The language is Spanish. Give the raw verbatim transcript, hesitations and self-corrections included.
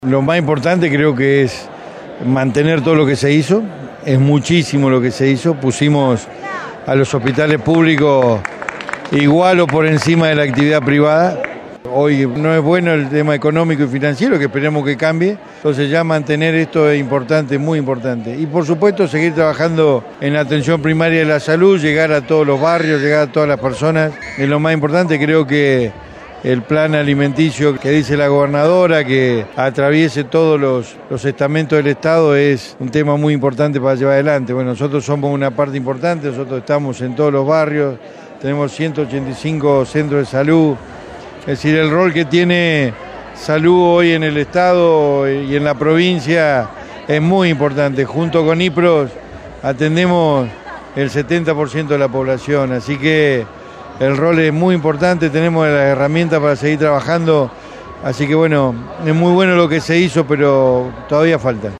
Lo más importante creo que es mantener todo lo que se hizo, es muchísimo lo que se hizo, pusimos a los hospitales públicos igual o por encima de la actividad privada. Hoy no es bueno el tema económico y financiero, que esperemos que cambie, entonces ya mantener esto es importante, muy importante. Y por supuesto seguir trabajando en la atención primaria de la salud, llegar a todos los barrios, llegar a todas las personas, es lo más importante. Creo que el plan alimenticio que dice la gobernadora, que atraviese todos los, los estamentos del Estado, es un tema muy importante para llevar adelante. Bueno, nosotros somos una parte importante, nosotros estamos en todos los barrios, tenemos ciento ochenta y cinco centros de salud, es decir, el rol que tiene salud hoy en el Estado y en la provincia es muy importante. Junto con IPROS atendemos el setenta por ciento de la población, así que el rol es muy importante, tenemos las herramientas para seguir trabajando, así que bueno, es muy bueno lo que se hizo, pero todavía falta.